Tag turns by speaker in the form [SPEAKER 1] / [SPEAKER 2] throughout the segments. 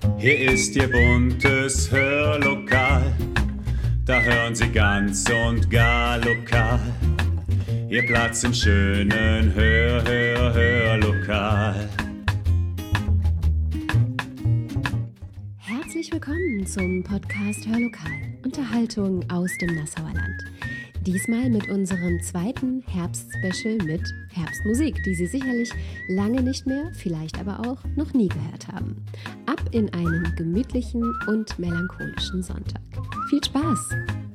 [SPEAKER 1] Hier ist Ihr buntes Hörlokal, da hören Sie ganz und gar lokal. Ihr Platz im schönen Hörlokal.
[SPEAKER 2] Herzlich willkommen zum Podcast Hörlokal, Unterhaltung aus dem Nassauer Land. Diesmal mit unserem zweiten Herbstspecial mit Herbstmusik, die Sie sicherlich lange nicht mehr, vielleicht aber auch noch nie gehört haben. Ab in einen gemütlichen und melancholischen Sonntag. Viel Spaß!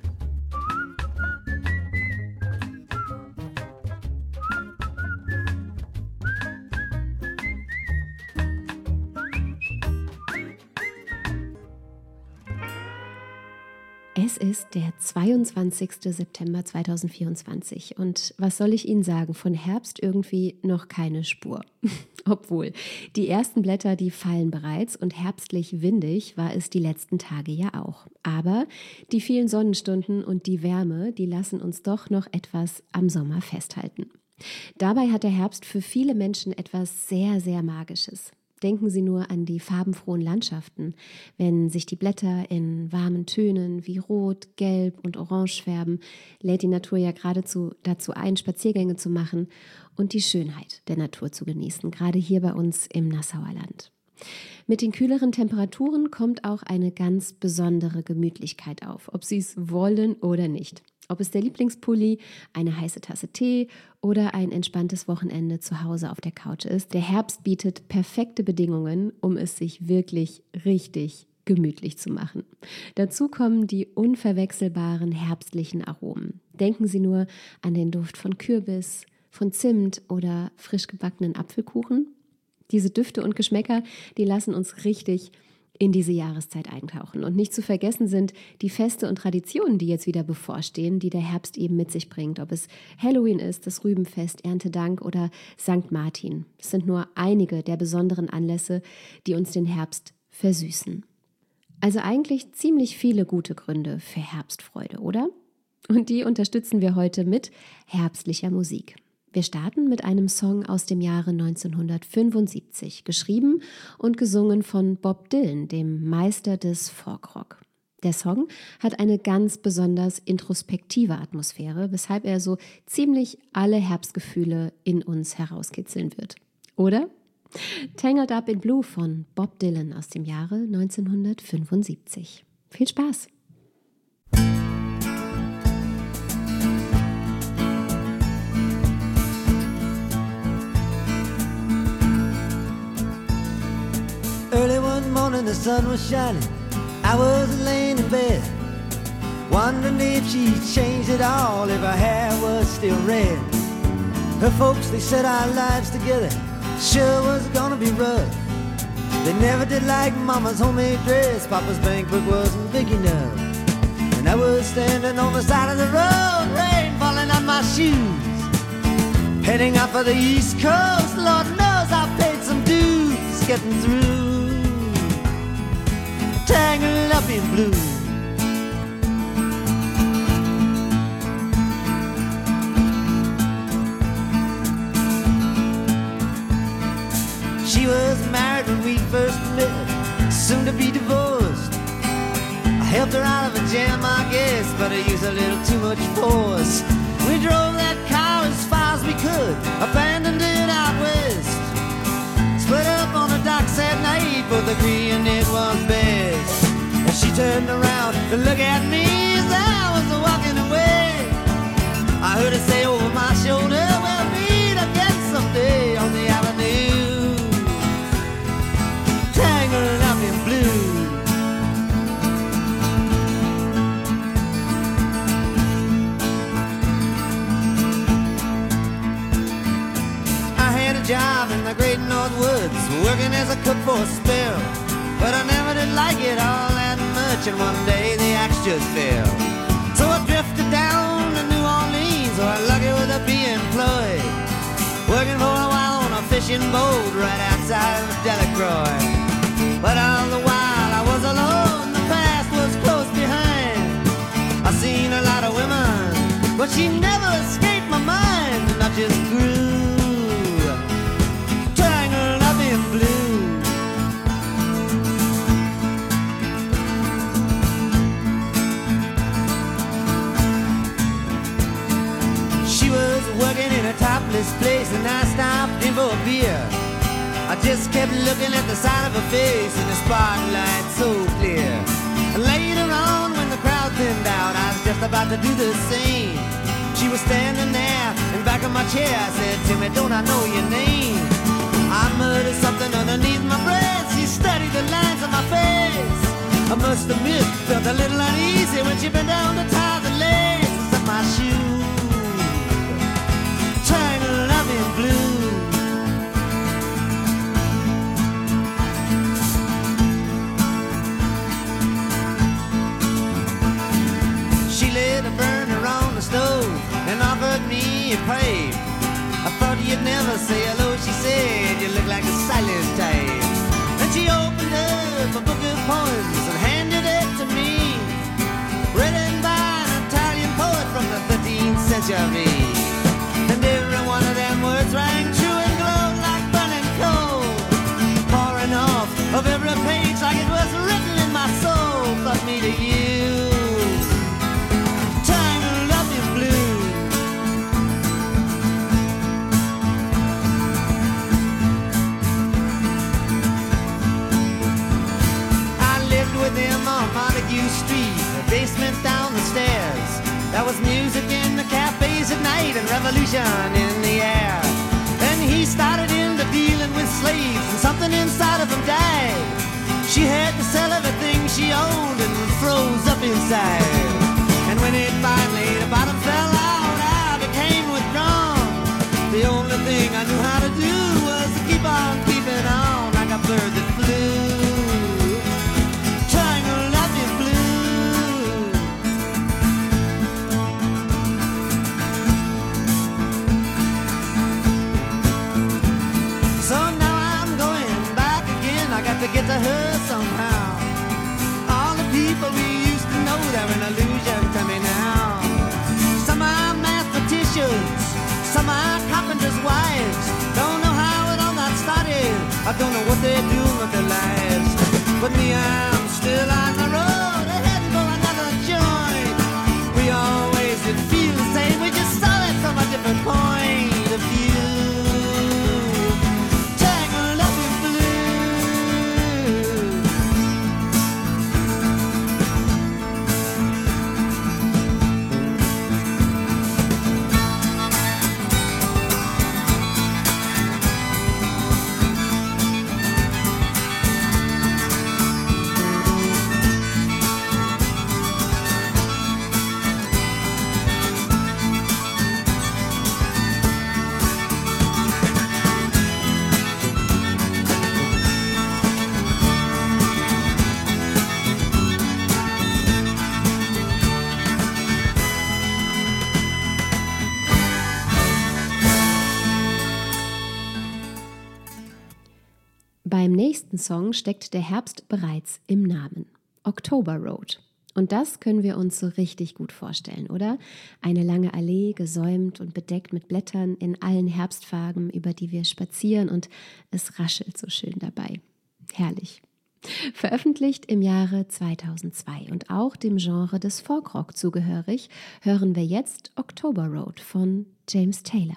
[SPEAKER 2] Es ist der 22. September 2024 und was soll ich Ihnen sagen, von Herbst irgendwie noch keine Spur. Obwohl, die ersten Blätter, die fallen bereits und herbstlich windig war es die letzten Tage ja auch. Aber die vielen Sonnenstunden und die Wärme, die lassen uns doch noch etwas am Sommer festhalten. Dabei hat der Herbst für viele Menschen etwas sehr, sehr Magisches. Denken Sie nur an die farbenfrohen Landschaften, wenn sich die Blätter in warmen Tönen wie Rot, Gelb und Orange färben, lädt die Natur ja geradezu dazu ein, Spaziergänge zu machen und die Schönheit der Natur zu genießen, gerade hier bei uns im Nassauer Land. Mit den kühleren Temperaturen kommt auch eine ganz besondere Gemütlichkeit auf, ob Sie es wollen oder nicht. Ob es der Lieblingspulli, eine heiße Tasse Tee oder ein entspanntes Wochenende zu Hause auf der Couch ist, der Herbst bietet perfekte Bedingungen, um es sich wirklich richtig gemütlich zu machen. Dazu kommen die unverwechselbaren herbstlichen Aromen. Denken Sie nur an den Duft von Kürbis, von Zimt oder frisch gebackenen Apfelkuchen. Diese Düfte und Geschmäcker, die lassen uns richtig in diese Jahreszeit eintauchen. Und nicht zu vergessen sind die Feste und Traditionen, die jetzt wieder bevorstehen, die der Herbst eben mit sich bringt. Ob es Halloween ist, das Rübenfest, Erntedank oder St. Martin. Das sind nur einige der besonderen Anlässe, die uns den Herbst versüßen. Also eigentlich ziemlich viele gute Gründe für Herbstfreude, oder? Und die unterstützen wir heute mit herbstlicher Musik. Wir starten mit einem Song aus dem Jahre 1975, geschrieben und gesungen von Bob Dylan, dem Meister des Folkrock. Der Song hat eine ganz besonders introspektive Atmosphäre, weshalb er so ziemlich alle Herbstgefühle in uns herauskitzeln wird. Oder? Tangled Up in Blue von Bob Dylan aus dem Jahre 1975. Viel Spaß!
[SPEAKER 3] Early one morning the sun was shining, I was laying in bed, wondering if she'd changed it all, if her hair was still red. Her folks, they said our lives together sure was gonna be rough. They never did like Mama's homemade dress, Papa's bank book wasn't big enough. And I was standing on the side of the road, rain falling on my shoes, heading out for the East Coast. Lord knows I paid some dues getting through. Tangled up in blue. She was married when we first met, soon to be divorced. I helped her out of a jam, I guess, but I used a little too much force. We drove that car as far as we could, abandoned it out west. Split up on the docks at night, both agreeing it was best. And she turned around to look at me as I was walking away. I heard her say over my shoulder, we'll meet again someday on the avenue, tangled up in blue. Job in the great North Woods, working as a cook for a spell, but I never did like it all that much, and one day the axe just fell. So I drifted down to New Orleans, where lucky with a be employed, working for a while on a fishing boat right outside of Delacroix. But all the while I was alone, the past was close behind. I seen a lot of women, but she never escaped my mind, and I just grew tangled up in blue. just kept looking at the side of her face in the spotlight so clear. And later on, when the crowd thinned out, I was just about to do the same. She was standing there in back of my chair. I said, Timmy, don't I know your name? I muttered something underneath my breath. She studied the lines on my face. I must admit, felt a little uneasy when she bent down to tie the laces of my shoe. Triangle loving blue. She lit a burner on the stove and offered me a pipe. I thought you'd never say hello, she said, you look like a silent type. And she opened up a book of poems and handed it to me, written by an Italian poet from the 13th century. And every one of them words rang true and glowed like burning coal, pouring off of every page like it was written in my soul. Fuck me to you, Triangle loving blue. I lived with him on Montague Street, the basement down the stairs. There was music in the cafes at night and revolution in the air. Then he started into dealing with slaves and something inside of him died. She had to sell everything she owned and froze up inside. And when it finally, the bottom fell out, I became withdrawn. The only thing I knew how to do was to keep on keeping on like a bird that flew. Triangle loving blue. So now I'm going back again. I got to get to her somehow. All the people we used to know, they're an illusion to me now. Some are mathematicians, some are carpenters' wives. Don't know how it all got started, I don't know what they're doing with their lives. But me, I'm still on the road, heading for another joint. We always did feel the same, we just saw it from a different point of view. Triangle loving blue.
[SPEAKER 2] Beim nächsten Song steckt der Herbst bereits im Namen. October Road. Und das können wir uns so richtig gut vorstellen, oder? Eine lange Allee, gesäumt und bedeckt mit Blättern in allen Herbstfarben, über die wir spazieren, und es raschelt so schön dabei. Herrlich. Veröffentlicht im Jahre 2002 und auch dem Genre des Folkrock zugehörig, hören wir jetzt October Road von James Taylor.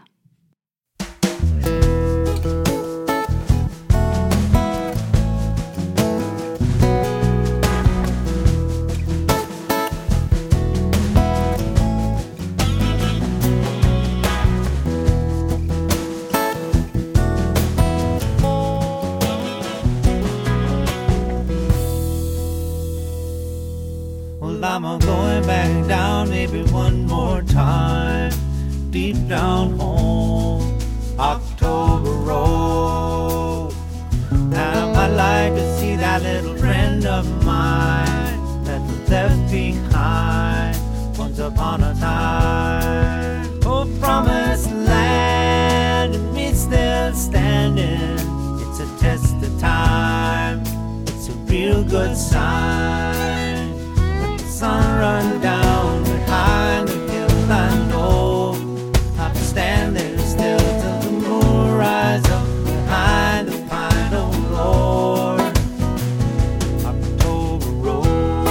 [SPEAKER 3] I'm going back down maybe one more time, deep down home, October Road. Now I'd like to see that little friend of mine that was left behind once upon a time. Oh, promised land, and me still standing. It's a test of time, it's a real good sign. Sun run down behind the hill, I know I'll stand there still till the moon rise up behind the pine, oh Lord. October Road,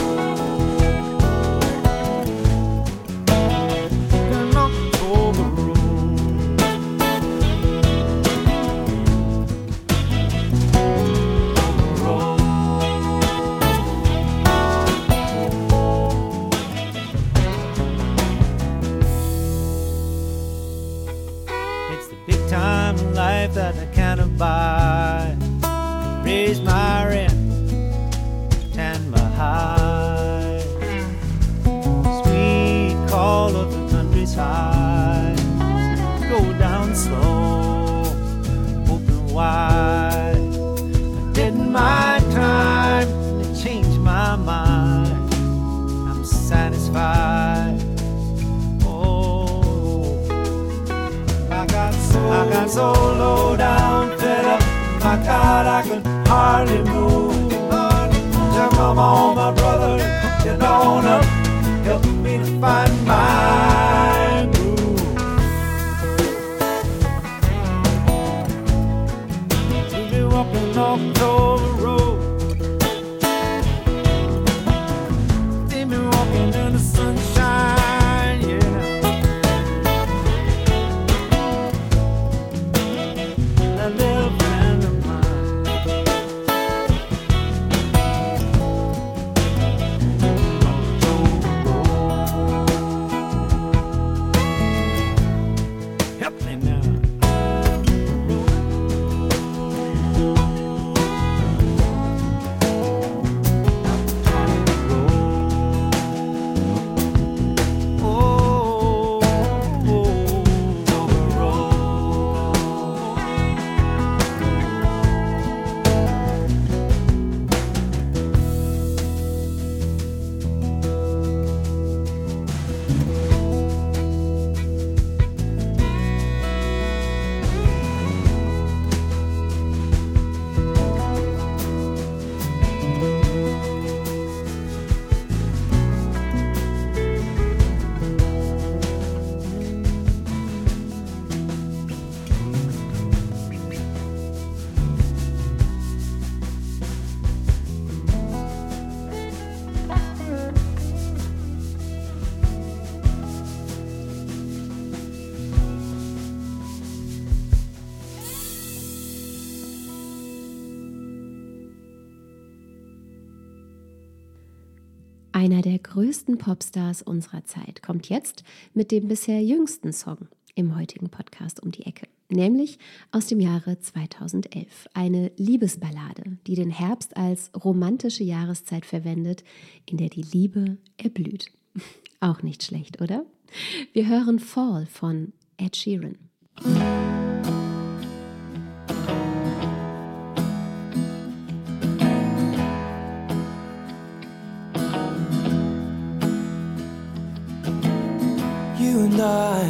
[SPEAKER 3] an October Road. so low down, fed up. My God, I could hardly move. So come on, my brother, get on up. Help me to find my groove. We'll be walking October Road. See me walking in the sunshine, yeah. That little friend of mine. Help me now.
[SPEAKER 2] Einer der größten Popstars unserer Zeit kommt jetzt mit dem bisher jüngsten Song im heutigen Podcast um die Ecke, nämlich aus dem Jahre 2011. Eine Liebesballade, die den Herbst als romantische Jahreszeit verwendet, in der die Liebe erblüht. Auch nicht schlecht, oder? Wir hören Fall von Ed Sheeran.
[SPEAKER 3] You and I,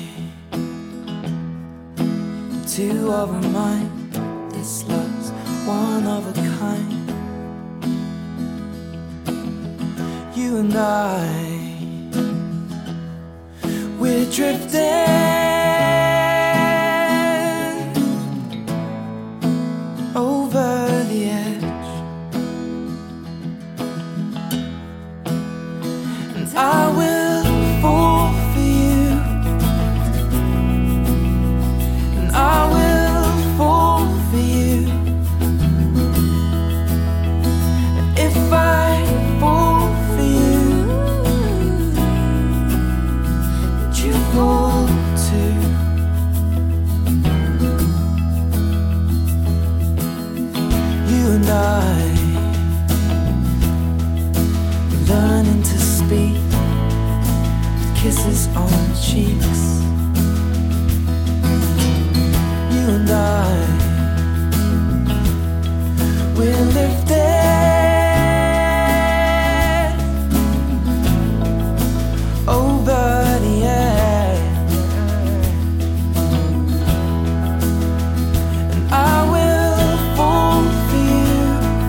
[SPEAKER 3] two of a mind. This love's one of a kind. You and I, we're drifting over the edge, and I will fall for you, and I will fall for you. And if I fall for you, would you fall too? You and I, learning to speak, kisses on the cheeks. You and I, we're lifted over the edge, and I will fall for you,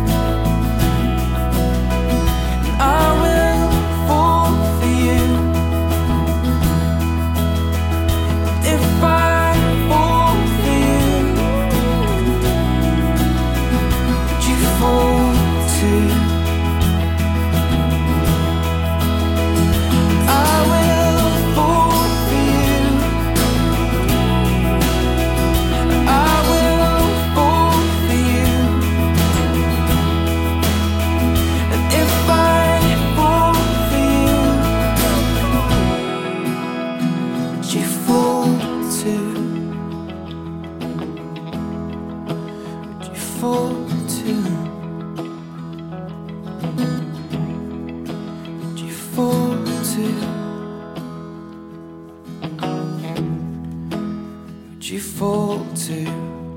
[SPEAKER 3] and I will fall for you. If I fall for you, would you fall too? I will fall for you, I will fall for you. And if I fall for you, would you fall too? Would you fall too? Would you fall too? Would you fall too?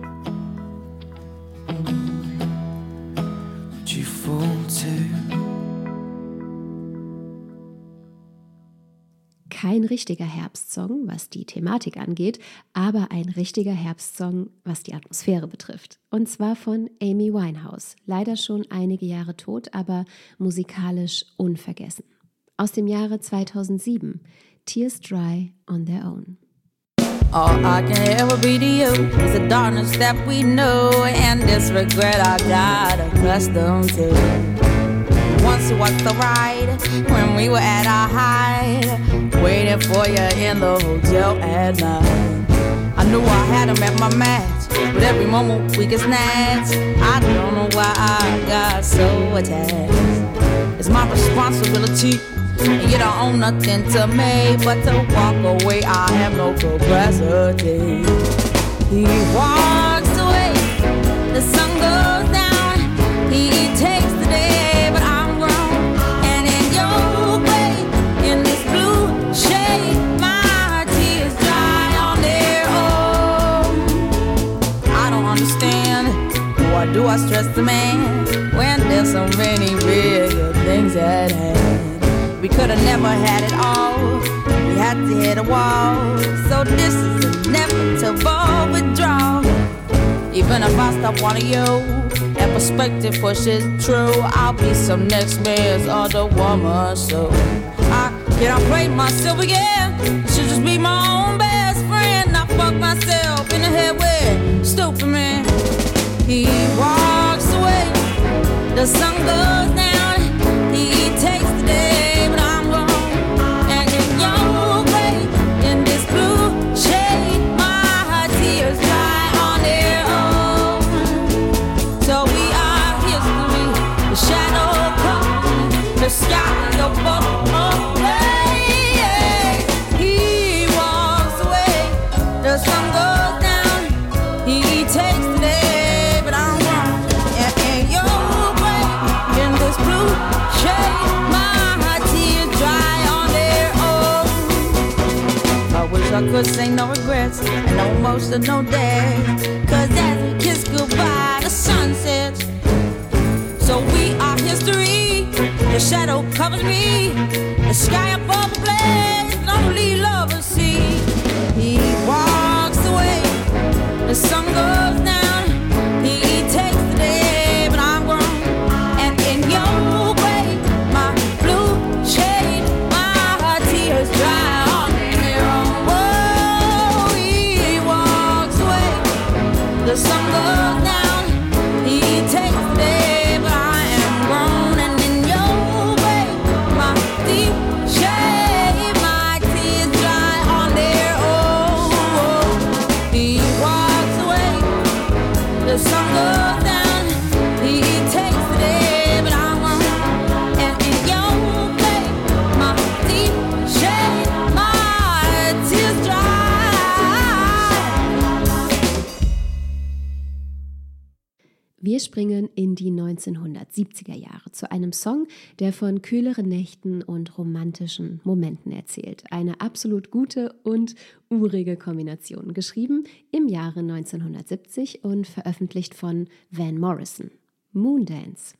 [SPEAKER 3] Would you fall too?
[SPEAKER 2] kein richtiger Herbstsong, was die Thematik angeht, aber ein richtiger Herbstsong, was die Atmosphäre betrifft. Und zwar von Amy Winehouse, leider schon einige Jahre tot, aber musikalisch unvergessen. Aus dem Jahre 2007, Tears Dry on Their Own.
[SPEAKER 4] All I can ever be to you is the darkness that we know and this regret I got accustomed to. Once was the ride when we were at our height, waiting for you in the hotel at night. I knew I had him at my match, but every moment we get snatched. I don't know why I got so attached. It's my responsibility, and you don't own nothing to me but to walk away. I have no capacity. He walks away, the sun goes down. He takes the day, but I'm grown. And in your way, in this blue shade, my tears dry on their own. I don't understand, why do I stress the man when there's so many bigger things at hand? We could've never had it all, we had to hit a wall. So this is inevitable withdrawal. Even if I stop wanting you, and perspective pushes true, I'll be some next man's other woman. So I cannot play myself again, I should just be my own best friend. I fuck myself in the head with stupid man. He walks away, the sun goes down. He takes the day, the sky of he walks away, the sun goes down. He takes the day, but I'm wrong. And your way, in this blue shade, my tears dry on their own. I wish I could say no regrets and no emotional days, 'cause as we kiss goodbye, the sun sets. So we are history. The shadow covers me, the sky above the blaze, lonely lovers see. He walks away, the sun goes down. He takes the day, but I'm grown. And in your way, my blue shade, my tears dry on their own. Whoa, he walks away, the sun goes down. He takes the day, but I am grown. And in your way, my deep shade, my tears dry on their own. He walks away, the sun goes down. He takes the day, but I'm grown. And in your way, my deep shade, my tears dry.
[SPEAKER 2] Wir springen in die 1970er Jahre zu einem Song, der von kühleren Nächten und romantischen Momenten erzählt. Eine absolut gute und urige Kombination, geschrieben im Jahre 1970 und veröffentlicht von Van Morrison. Moondance.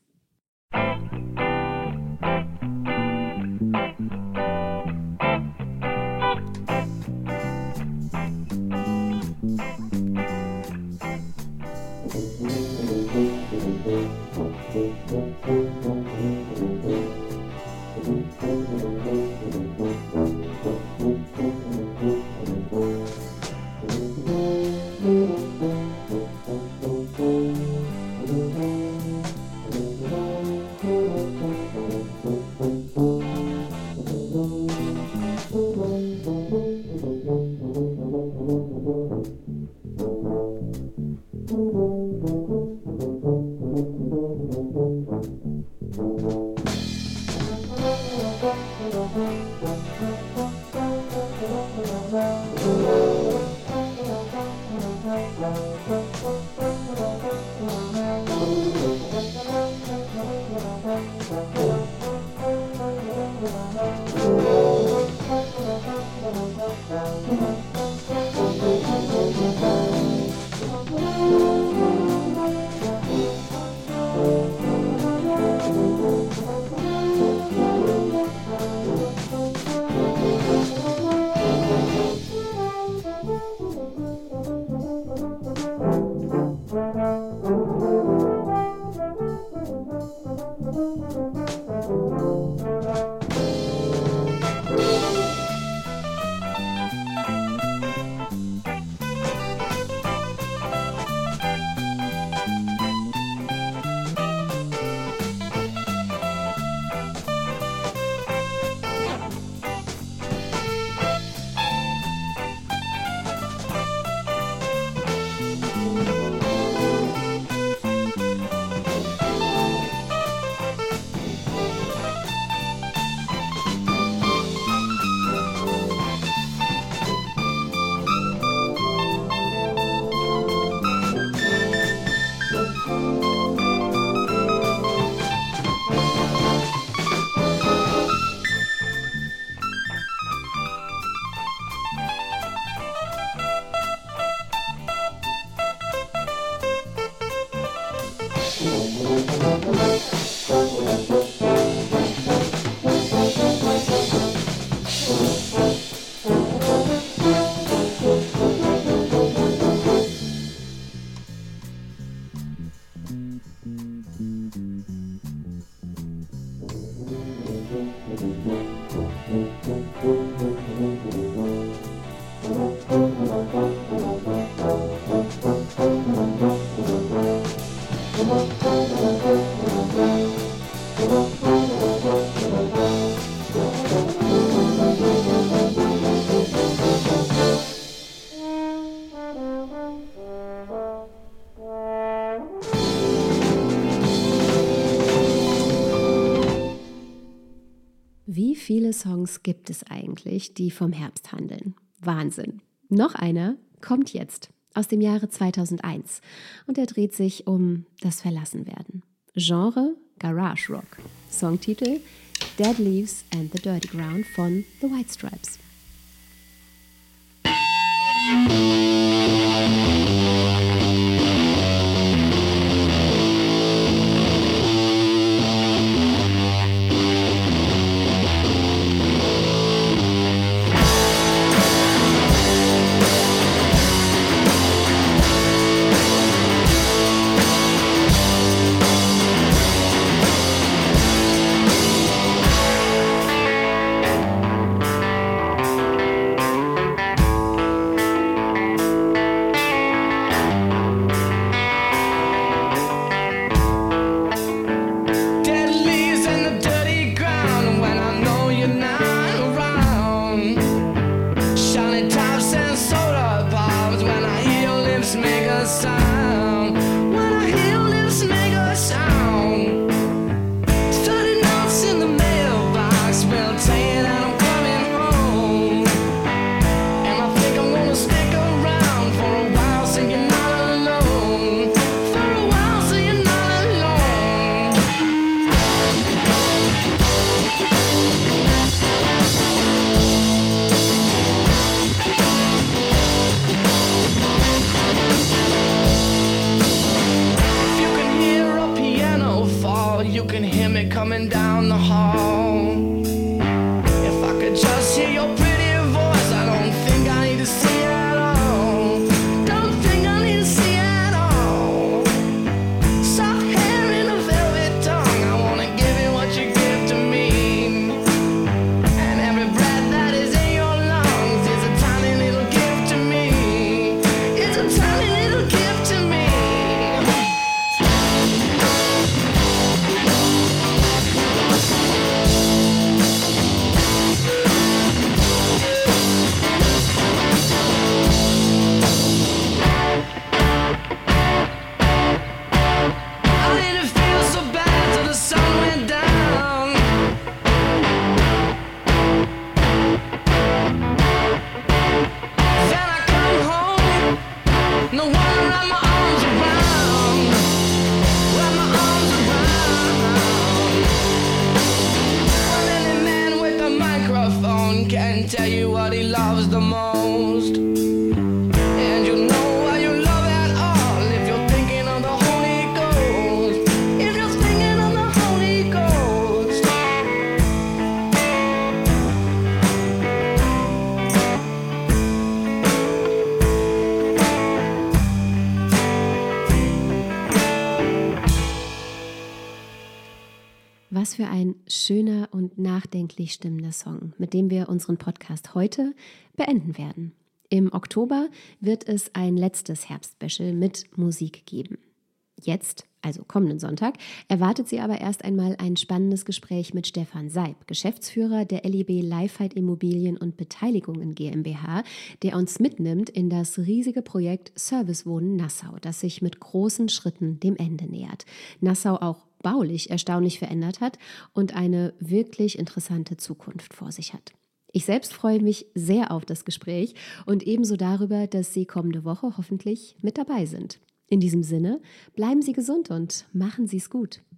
[SPEAKER 2] Wie viele Songs gibt es eigentlich, die vom Herbst handeln? Wahnsinn. Noch einer kommt jetzt aus dem Jahre 2001 und er dreht sich um das Verlassenwerden. Genre Garage Rock. Songtitel Dead Leaves and the Dirty Ground von The White Stripes.
[SPEAKER 5] Coming down the hall. If I could just hear your pretty voice, I don't think I need to see at all. Don't think I need to see at all. Soft hair and a velvet tongue, I wanna give you what you give to me. And every breath that is in your lungs is a tiny little gift to me. It's a tiny little gift to me. Can tell you what he loves the most, and you know why you love at all if you're thinking of the Holy Ghost. If you're thinking of the Holy Ghost.
[SPEAKER 2] Was für ein schöner und nachdenklich stimmender Song, mit dem wir unseren Podcast heute beenden werden. Im Oktober wird es ein letztes Herbstspecial mit Musik geben. Jetzt, also kommenden Sonntag, erwartet Sie aber erst einmal ein spannendes Gespräch mit Stefan Seib, Geschäftsführer der LIB Lifehide Immobilien und Beteiligungen GmbH, der uns mitnimmt in das riesige Projekt Servicewohnen Nassau, das sich mit großen Schritten dem Ende nähert. Nassau auch baulich erstaunlich verändert hat und eine wirklich interessante Zukunft vor sich hat. Ich selbst freue mich sehr auf das Gespräch und ebenso darüber, dass Sie kommende Woche hoffentlich mit dabei sind. In diesem Sinne, bleiben Sie gesund und machen Sie es gut.